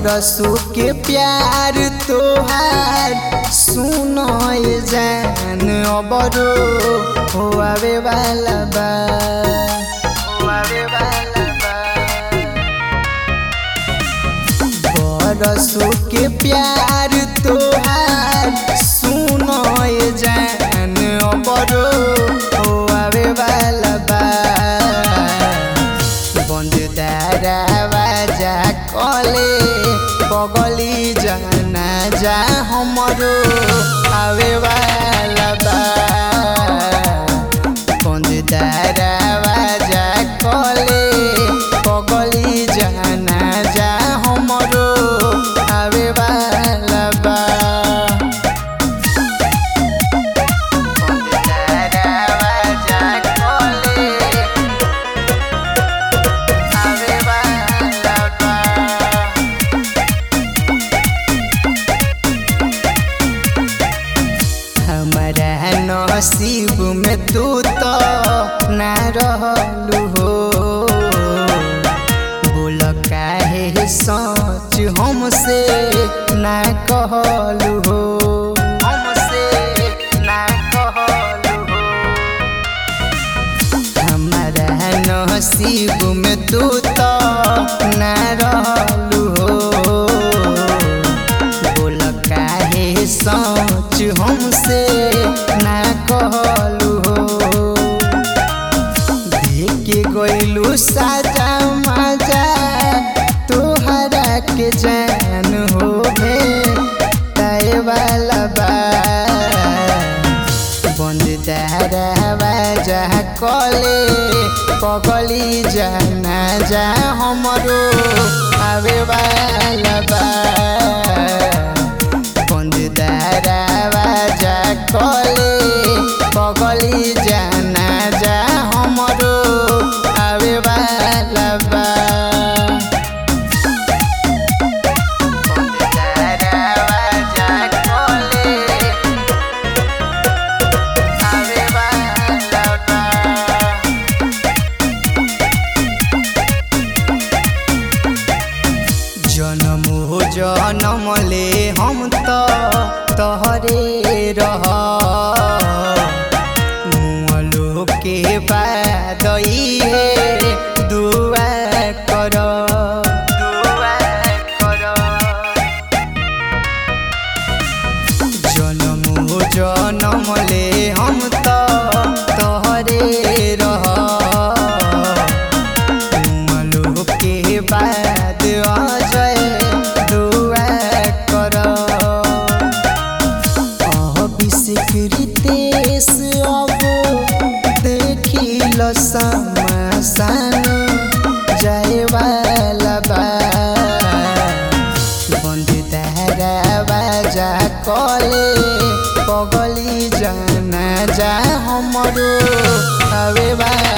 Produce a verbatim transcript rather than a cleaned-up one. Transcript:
बरसों के प्यार तोहार सुनो ये जान अबरो हो आवे वाला बा हो आवे वाला बा। बरसों के प्यार तोहार सुनो ये जान अबरो हो आवे वाला बा। बंद दरवाजा कले बगली जाना जा हमरो आवे वाला बा। बंद दरवाजा कले बगली जाना जा हमरो आवे वाला बा। हमारा नसीब में तू तो ना रहलू हो। बोल काहे सच हमसे ना कहलू हो हमसे ना कहलू हो। हमारा नसीब में तू तो ना रहलू हो। बोल काहे सच हमसे ना कहलू हो। देखे गइलू साजा मजा तोहरा के जान हो भेटाए वाला बा। बंद दरवाजा कले पगली जाना जा हमरो आवे वाला बा। बंद दरवाजा कले पगली जाना जा हमरो आवे वाला बा। बंद दरवाजा कले आवे वाला बा। जनम हो जनम ले हम तो तोहरे रह मुँहलो के बाद है दुआ कर दुआ कर। जनम हो जनम ले हम तो तोहरे रह मुँहलो के बाद अजय दुआ कर। रितेश अब देखिल समासान जाए वाला बा। बंद दरवाजा कले पगली जाना जा हमरो आवे वाला